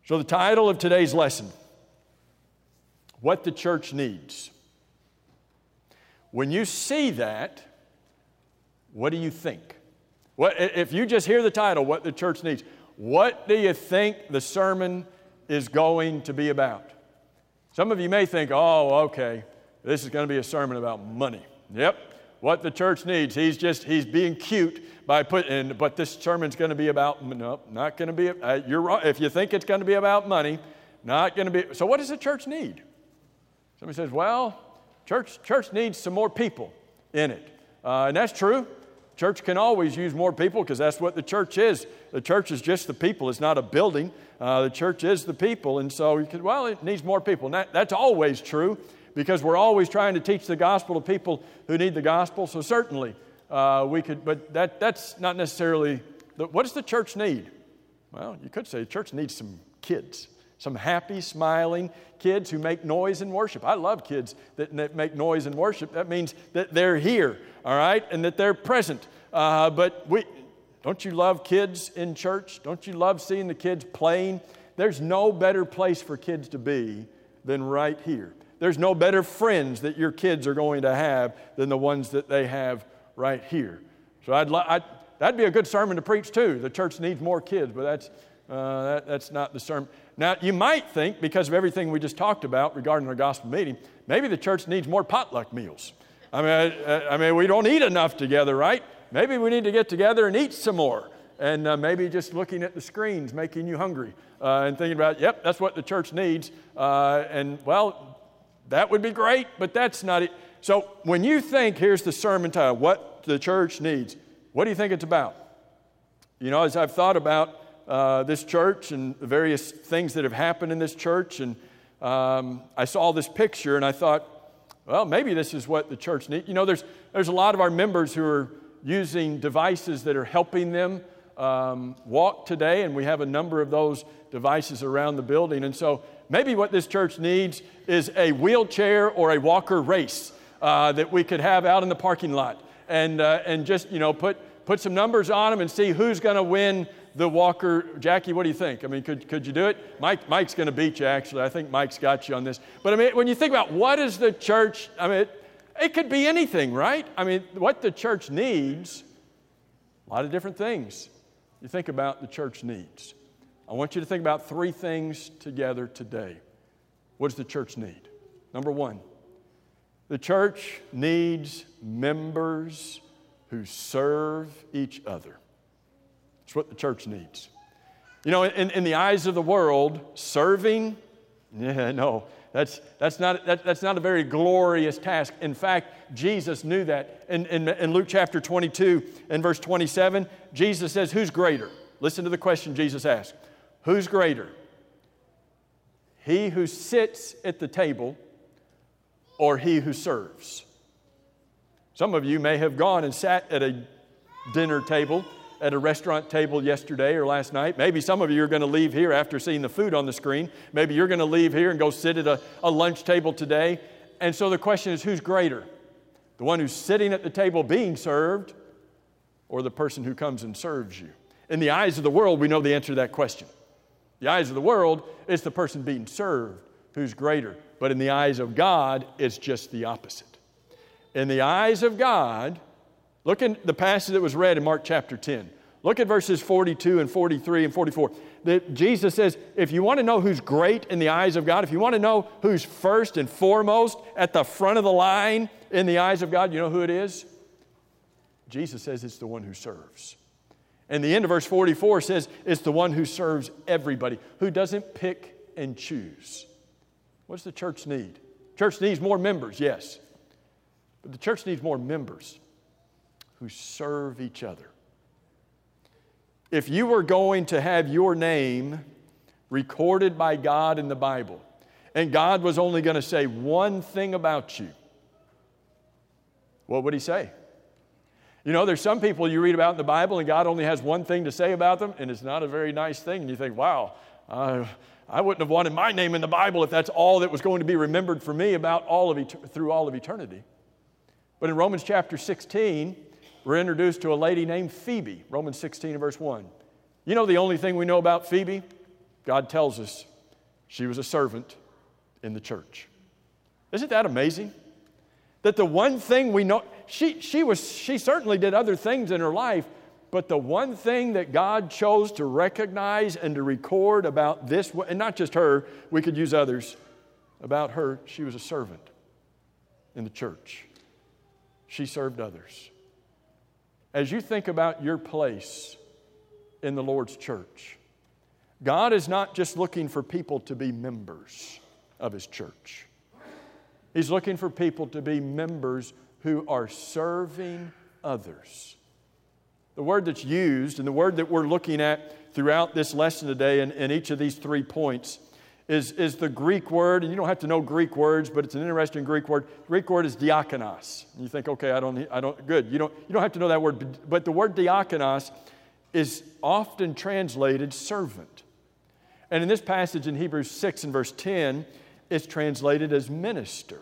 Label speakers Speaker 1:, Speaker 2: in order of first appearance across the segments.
Speaker 1: So the title of today's lesson, What the Church Needs. When you see that, what do you think? If you just hear the title, What the Church Needs, what do you think the sermon is going to be about? Some of you may think, oh, okay, this is going to be a sermon about money. Yep, what the church needs. He's being cute by but this sermon's going to be about, no, not going to be, you're wrong. If you think it's going to be about money, not going to be. So what does the church need? Somebody says, well, church needs some more people in it. And that's true. Church can always use more people because that's what the church is. The church is just the people. It's not a building. The church is the people. And so, it needs more people. And that's always true because we're always trying to teach the gospel to people who need the gospel. So certainly we could, but that's not necessarily, what does the church need? Well, you could say the church needs some kids. Some happy, smiling kids who make noise in worship. I love kids that make noise in worship. That means that they're here, all right, and that they're present. But don't you love kids in church? Don't you love seeing the kids playing? There's no better place for kids to be than right here. There's no better friends that your kids are going to have than the ones that they have right here. So that'd be a good sermon to preach too. The church needs more kids, but that's not the sermon. Now, you might think, because of everything we just talked about regarding our gospel meeting, maybe the church needs more potluck meals. I mean, we don't eat enough together, right? Maybe we need to get together and eat some more. And maybe just looking at the screens making you hungry and thinking about, yep, that's what the church needs. Well, that would be great, but that's not it. So when you think, here's the sermon title, What the Church Needs, what do you think it's about? You know, as I've thought about this church and the various things that have happened in this church, and I saw this picture and I thought, well, maybe this is what the church needs. You know, there's a lot of our members who are using devices that are helping them walk today, and we have a number of those devices around the building. And so maybe what this church needs is a wheelchair or a walker race that we could have out in the parking lot and just, put some numbers on them and see who's going to win the walker. Jackie, what do you think? I mean, could you do it? Mike's going to beat you, actually. I think Mike's got you on this. But I mean, when you think about what is the church, I mean, it could be anything, right? I mean, what the church needs, a lot of different things you think about the church needs. I want you to think about three things together today. What does the church need? Number one, the church needs members who serve each other. That's what the church needs. You know, in the eyes of the world, serving, that's not a very glorious task. In fact, Jesus knew that. In Luke chapter 22 and verse 27, Jesus says, who's greater? Listen to the question Jesus asked. Who's greater? He who sits at the table or he who serves? Some of you may have gone and sat at a dinner table, at a restaurant table yesterday or last night. Maybe some of you are going to leave here after seeing the food on the screen. Maybe you're going to leave here and go sit at a lunch table today. And so the question is, who's greater? The one who's sitting at the table being served or the person who comes and serves you? In the eyes of the world, we know the answer to that question. The eyes of the world, it's the person being served who's greater. But in the eyes of God, it's just the opposite. In the eyes of God, look at the passage that was read in Mark chapter 10. Look at verses 42 and 43 and 44. Jesus says, if you want to know who's great in the eyes of God, if you want to know who's first and foremost at the front of the line in the eyes of God, you know who it is? Jesus says it's the one who serves. And the end of verse 44 says it's the one who serves everybody, who doesn't pick and choose. What does the church need? Church needs more members, yes. But the church needs more members who serve each other. If you were going to have your name recorded by God in the Bible, and God was only going to say one thing about you, what would He say? You know, there's some people you read about in the Bible and God only has one thing to say about them, and it's not a very nice thing. And you think, wow, I wouldn't have wanted my name in the Bible if that's all that was going to be remembered for me about through all of eternity. But in Romans chapter 16, we're introduced to a lady named Phoebe. Romans 16 and verse 1. You know the only thing we know about Phoebe? God tells us she was a servant in the church. Isn't that amazing? That the one thing we know, she certainly did other things in her life, but the one thing that God chose to recognize and to record about this, and not just her, we could use others, about her, she was a servant in the church. She served others. As you think about your place in the Lord's church, God is not just looking for people to be members of His church. He's looking for people to be members who are serving others. The word that's used, and the word that we're looking at throughout this lesson today in each of these 3 points, is the Greek word, and you don't have to know Greek words, but it's an interesting Greek word. Greek word is diakonos. You think, okay, I don't. Good. You don't have to know that word, but the word diakonos is often translated servant. And in this passage in Hebrews 6 and verse 10, it's translated as minister.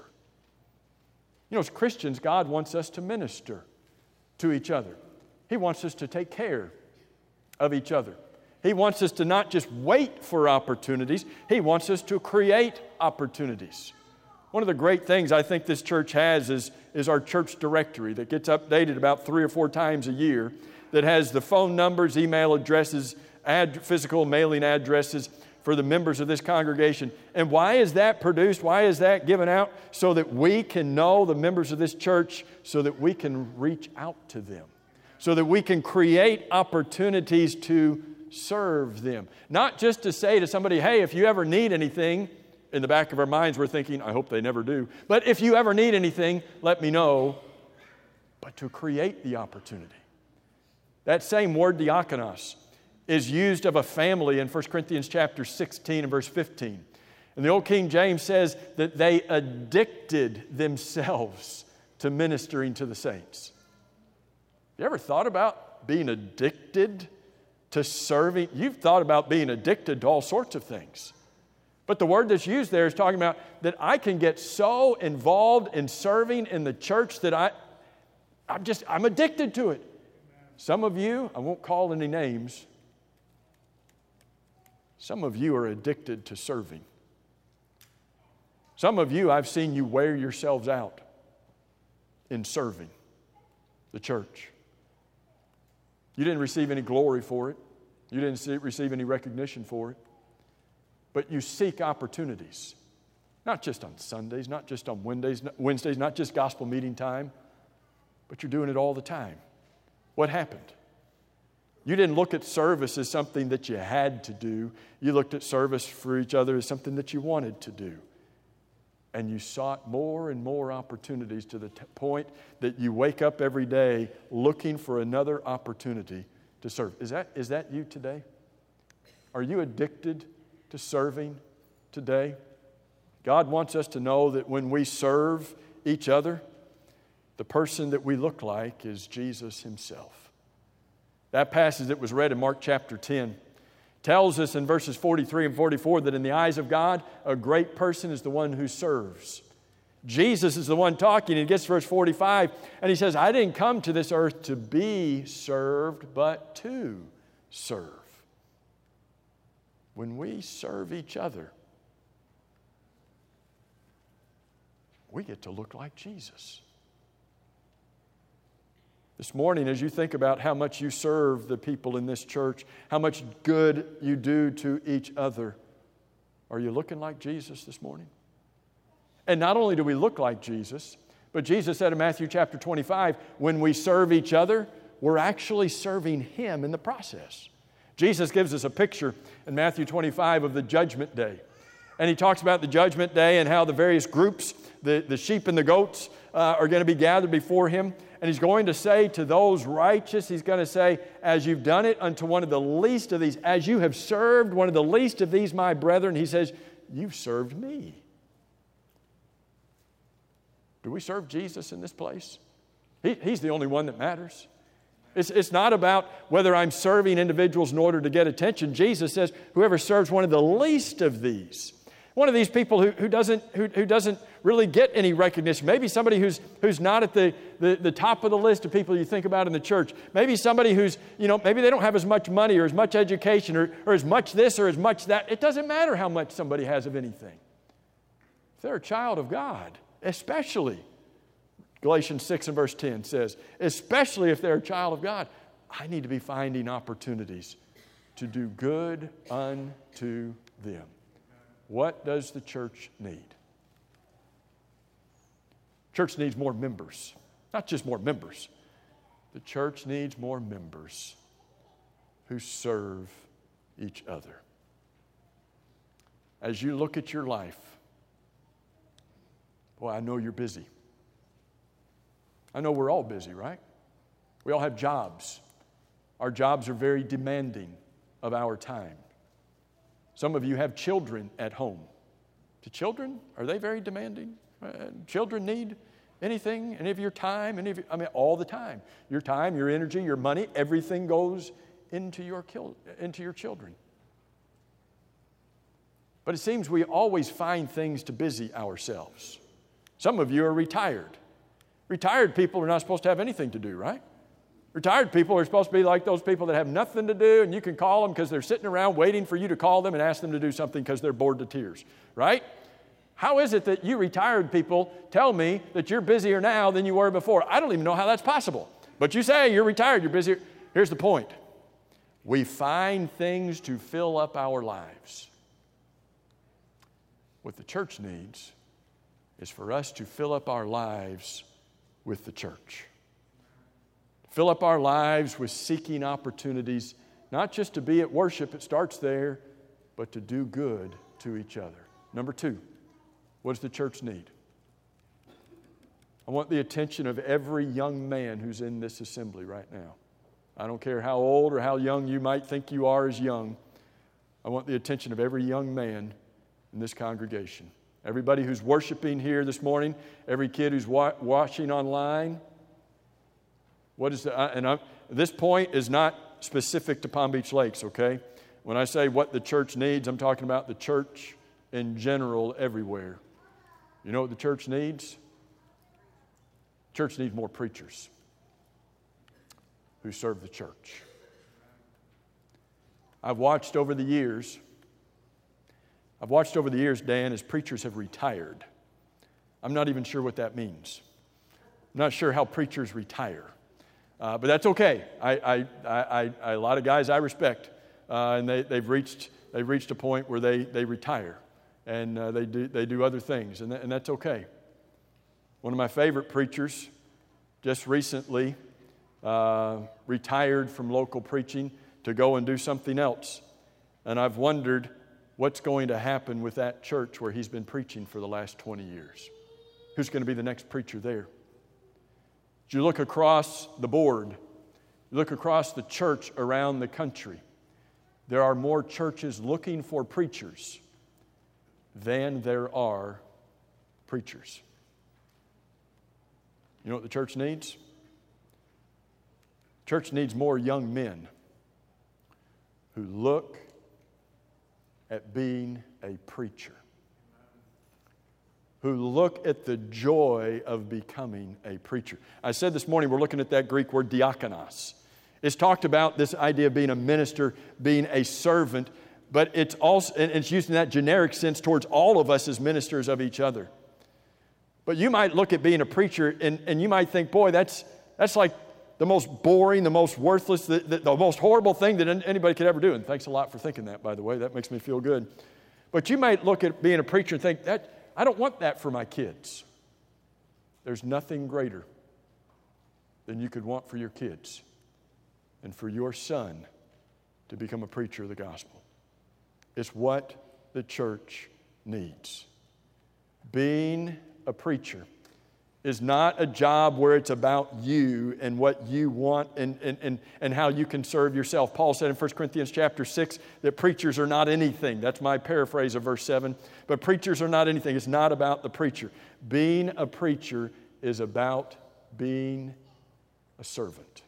Speaker 1: You know, as Christians, God wants us to minister to each other. He wants us to take care of each other. He wants us to not just wait for opportunities, He wants us to create opportunities. One of the great things I think this church has is our church directory that gets updated about 3 or 4 times a year, that has the phone numbers, email addresses, physical mailing addresses for the members of this congregation. And why is that produced? Why is that given out? So that we can know the members of this church, so that we can reach out to them, so that we can create opportunities to serve them. Not just to say to somebody, hey, if you ever need anything, in the back of our minds we're thinking, I hope they never do, but if you ever need anything, let me know. But to create the opportunity. That same word, diakonos, is used of a family in 1 Corinthians chapter 16 and verse 15. And the old King James says that they addicted themselves to ministering to the saints. You ever thought about being addicted to serving? You've thought about being addicted to all sorts of things. But the word that's used there is talking about that I can get so involved in serving in the church that I'm addicted to it. Some of you, I won't call any names, some of you are addicted to serving. Some of you, I've seen you wear yourselves out in serving the church. You didn't receive any glory for it. You didn't receive any recognition for it. But you seek opportunities, not just on Sundays, not just on Wednesdays, not just gospel meeting time, but you're doing it all the time. What happened? You didn't look at service as something that you had to do. You looked at service for each other as something that you wanted to do. And you sought more and more opportunities to the point that you wake up every day looking for another opportunity to serve. Is that you today? Are you addicted to serving today? God wants us to know that when we serve each other, the person that we look like is Jesus Himself. That passage that was read in Mark chapter 10 tells us in verses 43 and 44 that in the eyes of God, a great person is the one who serves. Jesus is the one talking. He gets to verse 45 and He says, I didn't come to this earth to be served, but to serve. When we serve each other, we get to look like Jesus. This morning, as you think about how much you serve the people in this church, how much good you do to each other, are you looking like Jesus this morning? And not only do we look like Jesus, but Jesus said in Matthew chapter 25, when we serve each other, we're actually serving Him in the process. Jesus gives us a picture in Matthew 25 of the judgment day. And He talks about the judgment day and how the various groups, the sheep and the goats, are going to be gathered before Him. And He's going to say to those righteous, He's going to say, as you've done it unto one of the least of these, as you have served one of the least of these, my brethren, He says, you've served me. Do we serve Jesus in this place? He's the only one that matters. It's not about whether I'm serving individuals in order to get attention. Jesus says, whoever serves one of the least of these, one of these people who doesn't really get any recognition. Maybe somebody who's not at the top of the list of people you think about in the church. Maybe somebody who's, maybe they don't have as much money or as much education or as much this or as much that. It doesn't matter how much somebody has of anything. If they're a child of God, especially, Galatians 6 and verse 10 says, especially if they're a child of God, I need to be finding opportunities to do good unto them. What does the church need? Church needs more members. Not just more members. The church needs more members who serve each other. As you look at your life, boy, I know you're busy. I know we're all busy, right? We all have jobs. Our jobs are very demanding of our time. Some of you have children at home. Do children, are they very demanding? Children need anything, any of your time, all the time. Your time, your energy, your money, everything goes into your children. But it seems we always find things to busy ourselves. Some of you are retired. Retired people are not supposed to have anything to do, right? Retired people are supposed to be like those people that have nothing to do, and you can call them because they're sitting around waiting for you to call them and ask them to do something because they're bored to tears, right? How is it that you retired people tell me that you're busier now than you were before? I don't even know how that's possible. But you say you're retired, you're busier. Here's the point. We find things to fill up our lives. What the church needs is for us to fill up our lives with the church. Fill up our lives with seeking opportunities, not just to be at worship, it starts there, but to do good to each other. Number 2, what does the church need? I want the attention of every young man who's in this assembly right now. I don't care how old or how young you might think you are as young. I want the attention of every young man in this congregation. Everybody who's worshiping here this morning, every kid who's watching online. This point is not specific to Palm Beach Lakes, okay? When I say what the church needs, I'm talking about the church in general everywhere. You know what the church needs? The church needs more preachers who serve the church. I've watched over the years, Dan, as preachers have retired. I'm not even sure what that means. I'm not sure how preachers retire. But that's okay. A lot of guys I respect, and they've reached a point where they retire, and they do other things, and that's okay. One of my favorite preachers just recently retired from local preaching to go and do something else, and I've wondered what's going to happen with that church where he's been preaching for the last 20 years. Who's going to be the next preacher there? As you look across the board, you look across the church around the country, there are more churches looking for preachers than there are preachers. You know what the church needs? The church needs more young men who look at being a preacher, who look at the joy of becoming a preacher. I said this morning we're looking at that Greek word diakonos. It's talked about this idea of being a minister, being a servant, but it's also, and it's used in that generic sense towards all of us as ministers of each other. But you might look at being a preacher and you might think, boy, that's like the most boring, the most worthless, the most horrible thing that anybody could ever do. And thanks a lot for thinking that, by the way. That makes me feel good. But you might look at being a preacher and think, I don't want that for my kids. There's nothing greater than you could want for your kids and for your son to become a preacher of the gospel. It's what the church needs. Being a preacher is not a job where it's about you and what you want and how you can serve yourself. Paul said in 1 Corinthians chapter 6 that preachers are not anything. That's my paraphrase of verse 7. But preachers are not anything. It's not about the preacher. Being a preacher is about being a servant.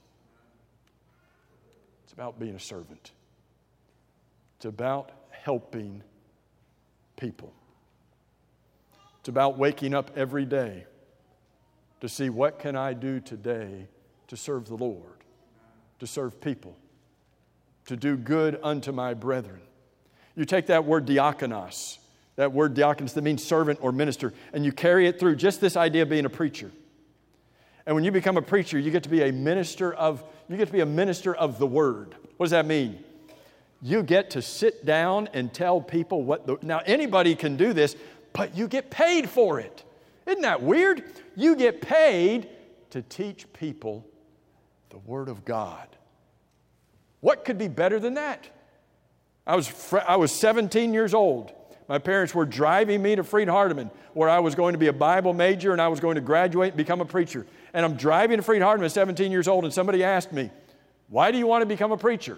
Speaker 1: It's about being a servant. It's about helping people. It's about waking up every day to see what can I do today to serve the Lord, to serve people, to do good unto my brethren. You take that word diakonos, that means servant or minister, and you carry it through just this idea of being a preacher. And when you become a preacher, you get to be a minister of the Word. What does that mean? You get to sit down and tell people now anybody can do this, but you get paid for it. Isn't that weird? You get paid to teach people the Word of God. What could be better than that? I was 17 years old. My parents were driving me to Freed-Hardeman, where I was going to be a Bible major and I was going to graduate and become a preacher. And I'm driving to Freed-Hardeman at 17 years old, and somebody asked me, "Why do you want to become a preacher?"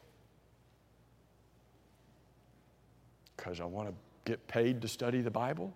Speaker 1: Because I want to get paid to study the Bible.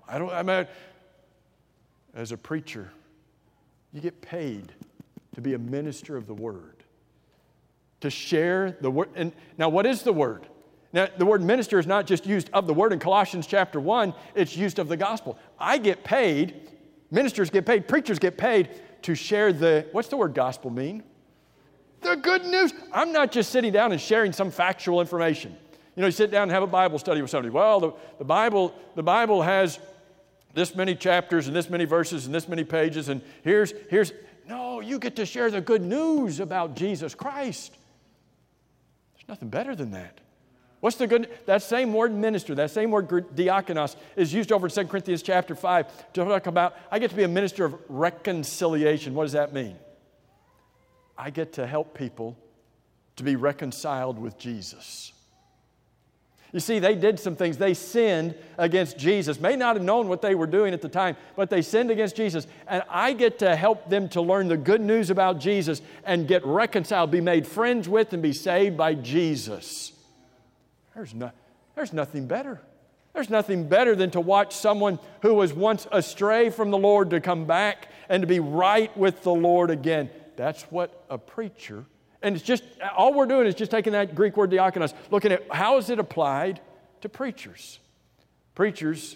Speaker 1: As a preacher, you get paid to be a minister of the Word, to share the Word. And now, what is the Word? Now, the word minister is not just used of the Word in Colossians chapter 1, it's used of the gospel. I get paid, ministers get paid, preachers get paid to share what's the word gospel mean? The good news. I'm not just sitting down and sharing some factual information. You sit down and have a Bible study with somebody. Well, the Bible has this many chapters and this many verses and this many pages, and here's no, you get to share the good news about Jesus Christ. There's nothing better than that. What's the good? That same word minister, that same word diakonos is used over in 2 Corinthians chapter 5 to talk about, I get to be a minister of reconciliation. What does that mean? I get to help people to be reconciled with Jesus. You see, they did some things. They sinned against Jesus. May not have known what they were doing at the time, but they sinned against Jesus. And I get to help them to learn the good news about Jesus and get reconciled, be made friends with, and be saved by Jesus. There's nothing better. There's nothing better than to watch someone who was once astray from the Lord to come back and to be right with the Lord again. That's what a preacher, and it's just, all we're doing is just taking that Greek word diakonos, looking at how is it applied to preachers. Preachers,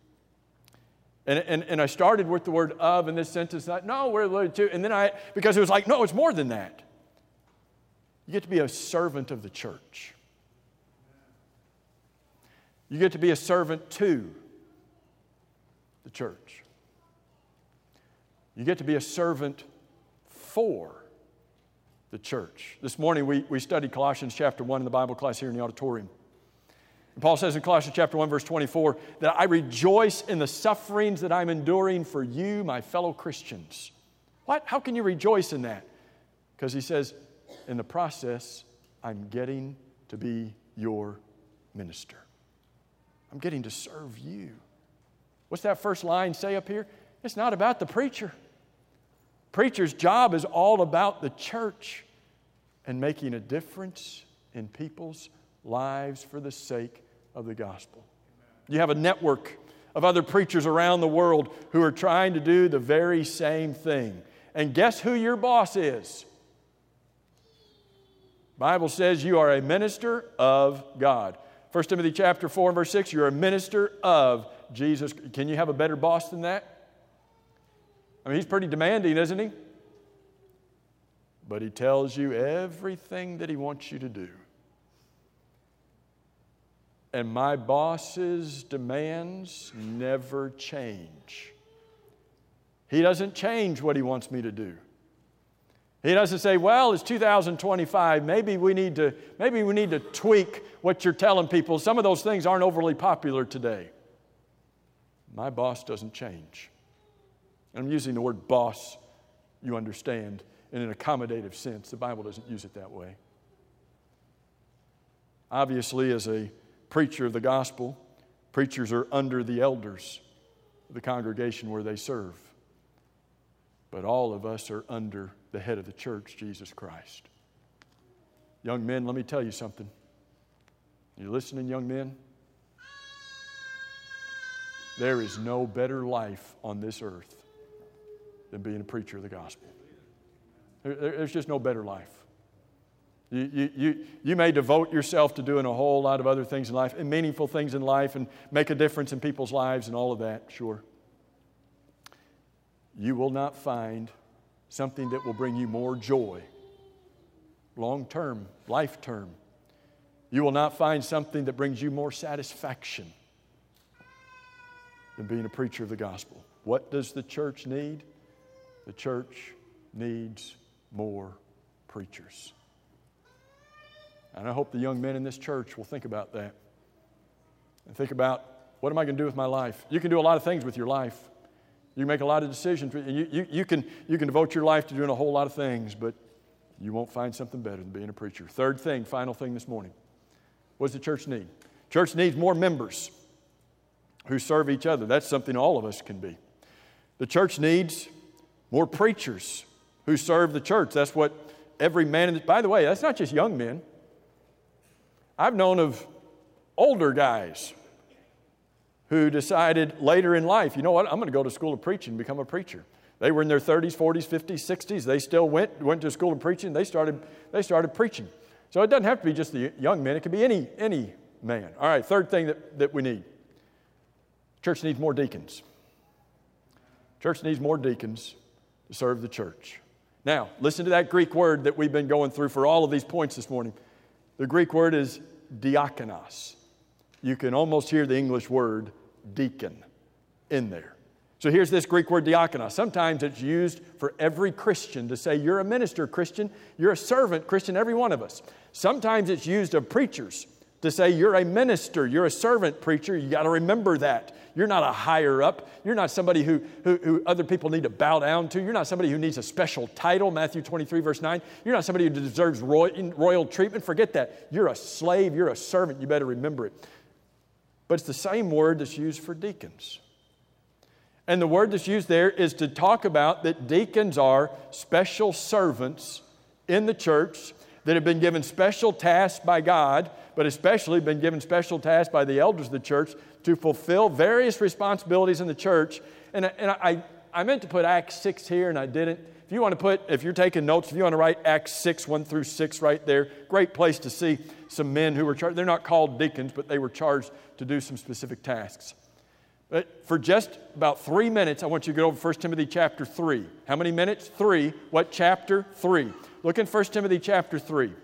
Speaker 1: and I started with the word of in this sentence, no, we're related to, and then because it was like, no, it's more than that. You get to be a servant of the church. You get to be a servant to the church. You get to be a servant for the church. This morning we studied Colossians chapter 1 in the Bible class here in the auditorium. And Paul says in Colossians chapter 1 verse 24 that I rejoice in the sufferings that I'm enduring for you, my fellow Christians. What? How can you rejoice in that? Because he says, in the process, I'm getting to be your minister. I'm getting to serve you. What's that first line say up here? It's not about the preacher. Preacher's job is all about the church and making a difference in people's lives for the sake of the gospel. You have a network of other preachers around the world who are trying to do the very same thing. And guess who your boss is? The Bible says you are a minister of God. 1 Timothy chapter 4 and verse 6, you're a minister of Jesus. Can you have a better boss than that? I mean, he's pretty demanding, isn't he? But he tells you everything that he wants you to do. And my boss's demands never change. He doesn't change what he wants me to do. He doesn't say, well, it's 2025. Maybe we need to tweak what you're telling people. Some of those things aren't overly popular today. My boss doesn't change. I'm using the word boss, you understand, in an accommodative sense. The Bible doesn't use it that way. Obviously, as a preacher of the gospel, preachers are under the elders of the congregation where they serve. But all of us are under the head of the church, Jesus Christ. Young men, let me tell you something. You listening, young men? There is no better life on this earth than being a preacher of the gospel. There's just no better life. You may devote yourself to doing a whole lot of other things in life and meaningful things in life and make a difference in people's lives and all of that, sure. you will not find something that will bring you more joy, long-term, life-term. You will not find something that brings you more satisfaction than being a preacher of the gospel. What does the church need? The church needs more preachers. And I hope the young men in this church will think about that. And think about, what am I going to do with my life? You can do a lot of things with your life. You can make a lot of decisions. You can devote your life to doing a whole lot of things, but you won't find something better than being a preacher. Third thing, final thing this morning. What does the church need? Church needs more members who serve each other. That's something all of us can be. The church needs more preachers who serve the church. That's what every man in by the way, that's not just young men. I've known of older guys who decided later in life, you know what, I'm going to go to school of preaching and become a preacher. They were in their 30s, 40s, 50s, 60s. They still went to school of preaching. They started preaching. So it doesn't have to be just the young men. It could be any man. All right, third thing that we need. Church needs more deacons. Church needs more deacons to serve the church. Now, listen to that Greek word that we've been going through for all of these points this morning. The Greek word is diakonos. You can almost hear the English word deacon in there. So here's this Greek word diakonos. Sometimes it's used for every Christian to say, you're a minister, Christian. You're a servant, Christian, every one of us. Sometimes it's used of preachers to say, you're a minister, you're a servant preacher. You got to remember that. You're not a higher up. You're not somebody who other people need to bow down to. You're not somebody who needs a special title, Matthew 23, verse 9. You're not somebody who deserves royal treatment. Forget that. You're a slave. You're a servant. You better remember it. But it's the same word that's used for deacons. And the word that's used there is to talk about that deacons are special servants in the church that have been given special tasks by God, but especially been given special tasks by the elders of the church to fulfill various responsibilities in the church. And I meant to put Acts 6 here, and I didn't. If you're taking notes, if you want to write Acts 6, 1 through 6 right there, great place to see some men who were charged. They're not called deacons, but they were charged to do some specific tasks. But for just about 3 minutes, I want you to go over 1 Timothy chapter 3. How many minutes? 3. What chapter? 3. Look in 1 Timothy chapter 3.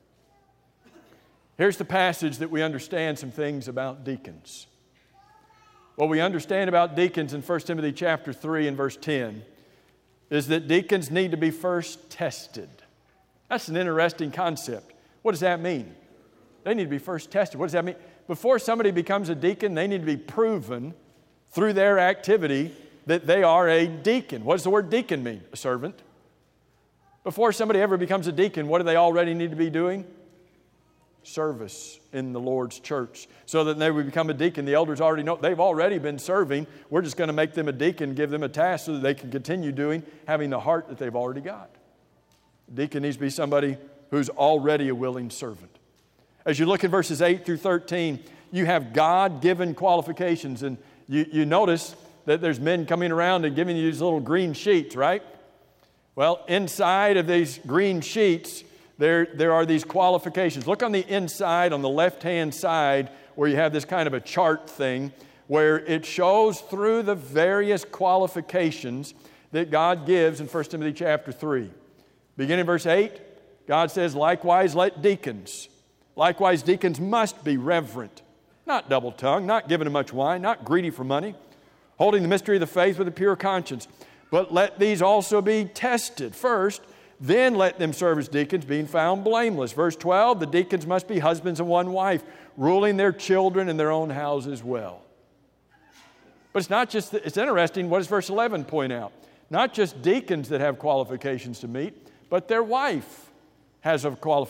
Speaker 1: Here's the passage that we understand some things about deacons. What we understand about deacons in 1 Timothy chapter 3 and verse 10 is that deacons need to be first tested. That's an interesting concept. What does that mean? They need to be first tested. What does that mean? Before somebody becomes a deacon, they need to be proven through their activity that they are a deacon. What does the word deacon mean? A servant. Before somebody ever becomes a deacon, what do they already need to be doing? Service in the Lord's church. So that they would become a deacon, the elders already know they've already been serving. We're just going to make them a deacon, give them a task so that they can continue having the heart that they've already got. A deacon needs to be somebody who's already a willing servant. As you look at verses 8 through 13, you have God-given qualifications, and you notice that there's men coming around and giving you these little green sheets, right? Well, inside of these green sheets, there are these qualifications. Look on the inside, on the left-hand side, where you have this kind of a chart thing, where it shows through the various qualifications that God gives in 1 Timothy chapter 3. Beginning in verse 8, God says, likewise deacons must be reverent, not double-tongued, not given to much wine, not greedy for money, holding the mystery of the faith with a pure conscience. But let these also be tested first, then let them serve as deacons, being found blameless. Verse 12, the deacons must be husbands of one wife, ruling their children in their own houses well. But it's not just, it's interesting, what does verse 11 point out? Not just deacons that have qualifications to meet, but their wife has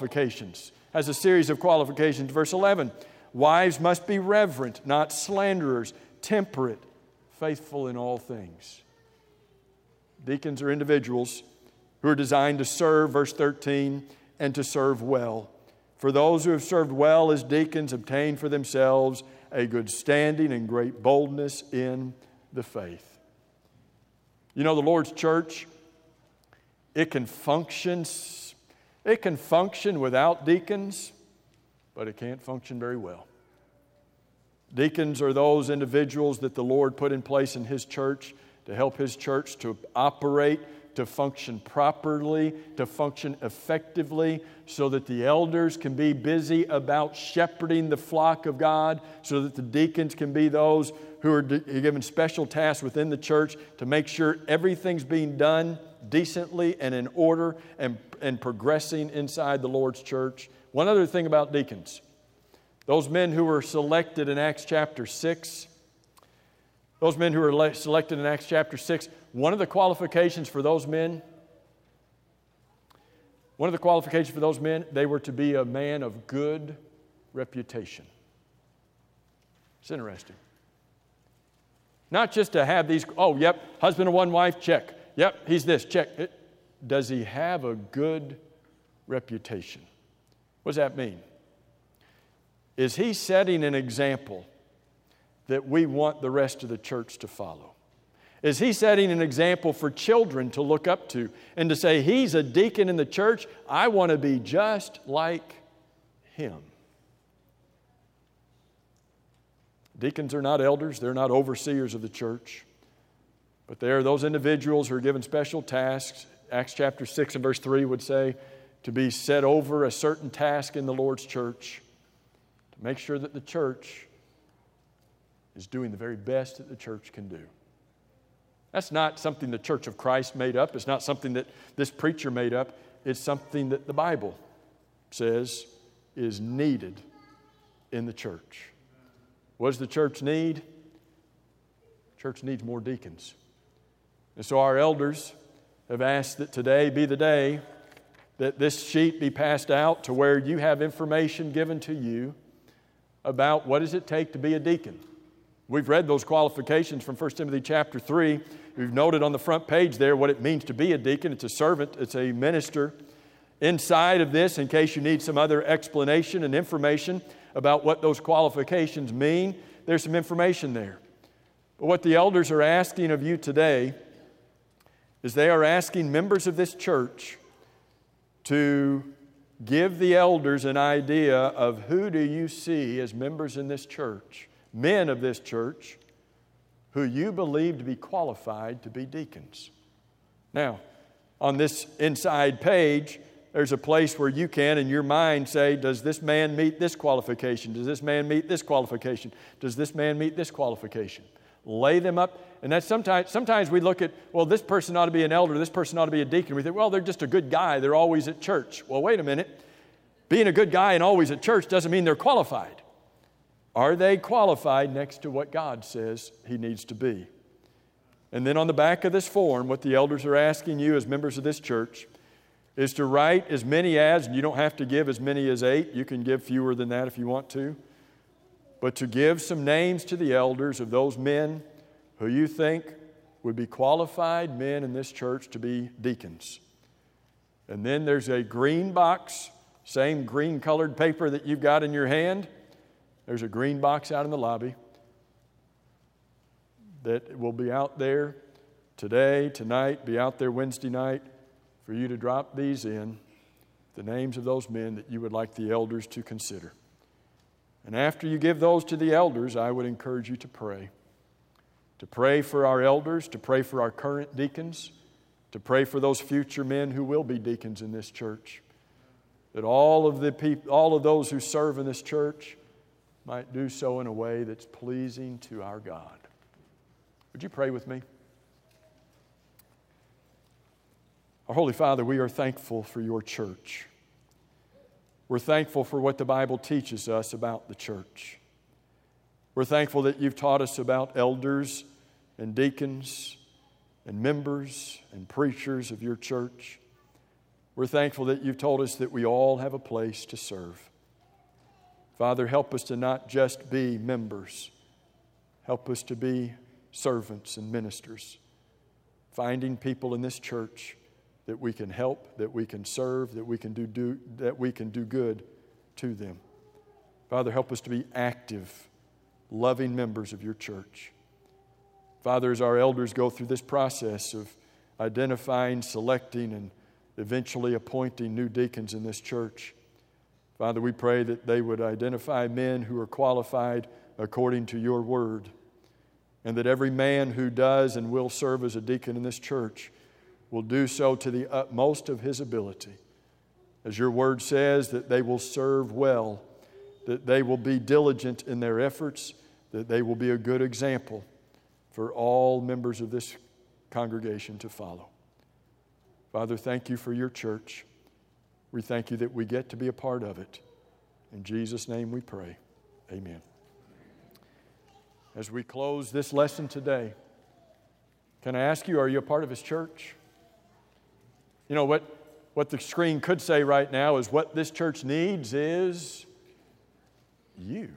Speaker 1: a series of qualifications. Verse 11, wives must be reverent, not slanderers, temperate, faithful in all things. Deacons are individuals who are designed to serve, verse 13, and to serve well. For those who have served well as deacons obtain for themselves a good standing and great boldness in the faith. You know, the Lord's church, it can function without deacons, but it can't function very well. Deacons are those individuals that the Lord put in place in His church to help His church to operate, to function properly, to function effectively, so that the elders can be busy about shepherding the flock of God, so that the deacons can be those who are given special tasks within the church to make sure everything's being done decently and in order and progressing inside the Lord's church. One other thing about deacons. Those men who were selected in Acts chapter 6, one of the qualifications for those men, they were to be a man of good reputation. It's interesting. Not just to have these, husband of one wife, check. Yep, he's this, check. Does he have a good reputation? What does that mean? Is he setting an example that we want the rest of the church to follow? Is he setting an example for children to look up to and to say, he's a deacon in the church, I want to be just like him? Deacons are not elders, they're not overseers of the church, but they are those individuals who are given special tasks. Acts chapter 6 and verse 3 would say, to be set over a certain task in the Lord's church, to make sure that the church is doing the very best that the church can do. That's not something the Church of Christ made up. It's not something that this preacher made up. It's something that the Bible says is needed in the church. What does the church need? The church needs more deacons. And so our elders have asked that today be the day that this sheet be passed out to where you have information given to you about what does it take to be a deacon. We've read those qualifications from 1 Timothy chapter 3. We've noted on the front page there what it means to be a deacon. It's a servant. It's a minister. Inside of this, in case you need some other explanation and information about what those qualifications mean, there's some information there. But what the elders are asking of you today is they are asking members of this church to give the elders an idea of who do you see as members in this church, men of this church, who you believe to be qualified to be deacons. Now, on this inside page, there's a place where you can, in your mind, say, does this man meet this qualification? Does this man meet this qualification? Does this man meet this qualification? Lay them up. And that's sometimes we look at, well, this person ought to be an elder, this person ought to be a deacon. We think, well, they're just a good guy. They're always at church. Well, wait a minute. Being a good guy and always at church doesn't mean they're qualified. Are they qualified next to what God says he needs to be? And then on the back of this form, what the elders are asking you as members of this church is to write as many as, and you don't have to give as many as 8. You can give fewer than that if you want to. But to give some names to the elders of those men who you think would be qualified men in this church to be deacons. And then there's a green box, same green colored paper that you've got in your hand. There's a green box out in the lobby that will be out there today, tonight, be out there Wednesday night for you to drop these in, the names of those men that you would like the elders to consider. And after you give those to the elders, I would encourage you to pray. To pray for our elders, to pray for our current deacons, to pray for those future men who will be deacons in this church. That all of those who serve in this church might do so in a way that's pleasing to our God. Would you pray with me? Our Holy Father, we are thankful for your church. We're thankful for what the Bible teaches us about the church. We're thankful that you've taught us about elders and deacons and members and preachers of your church. We're thankful that you've told us that we all have a place to serve. Father, help us to not just be members. Help us to be servants and ministers, finding people in this church that we can help, that we can serve, that we can do good to them. Father, help us to be active, loving members of your church. Father, as our elders go through this process of identifying, selecting, and eventually appointing new deacons in this church, Father, we pray that they would identify men who are qualified according to your word. and that every man who does and will serve as a deacon in this church will do so to the utmost of his ability. As your word says, that they will serve well, that they will be diligent in their efforts, that they will be a good example for all members of this congregation to follow. Father, thank you for your church. We thank you that we get to be a part of it. In Jesus' name we pray. Amen. As we close this lesson today, can I ask you, are you a part of His church? You know, what the screen could say right now is what this church needs is you.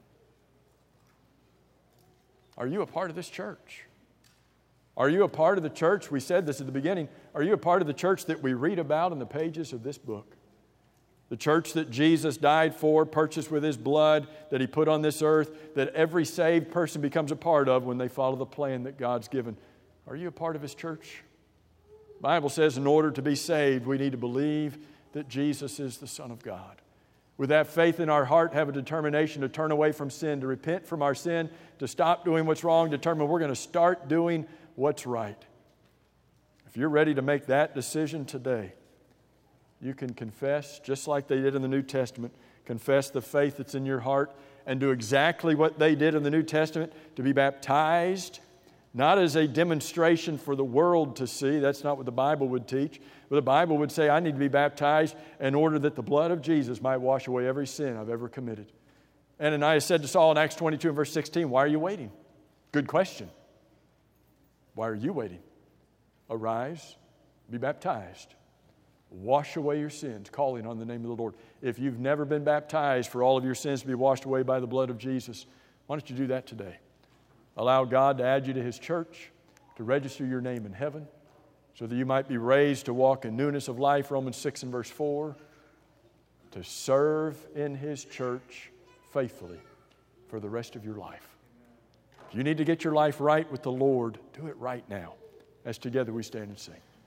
Speaker 1: Are you a part of this church? Are you a part of the church? We said this at the beginning. Are you a part of the church that we read about in the pages of this book? The church that Jesus died for, purchased with His blood, that He put on this earth, that every saved person becomes a part of when they follow the plan that God's given. Are you a part of His church? The Bible says in order to be saved, we need to believe that Jesus is the Son of God. With that faith in our heart, have a determination to turn away from sin, to repent from our sin, to stop doing what's wrong, determine we're going to start doing what's right. If you're ready to make that decision today, you can confess, just like they did in the New Testament, confess the faith that's in your heart and do exactly what they did in the New Testament, to be baptized, not as a demonstration for the world to see. That's not what the Bible would teach. But the Bible would say, I need to be baptized in order that the blood of Jesus might wash away every sin I've ever committed. Ananias said to Saul in Acts 22 and verse 16, why are you waiting? Good question. Why are you waiting? Arise, be baptized. Wash away your sins, calling on the name of the Lord. If you've never been baptized for all of your sins to be washed away by the blood of Jesus, why don't you do that today? Allow God to add you to His church, to register your name in heaven, so that you might be raised to walk in newness of life, Romans 6 and verse 4, to serve in His church faithfully for the rest of your life. If you need to get your life right with the Lord, do it right now, as together we stand and sing.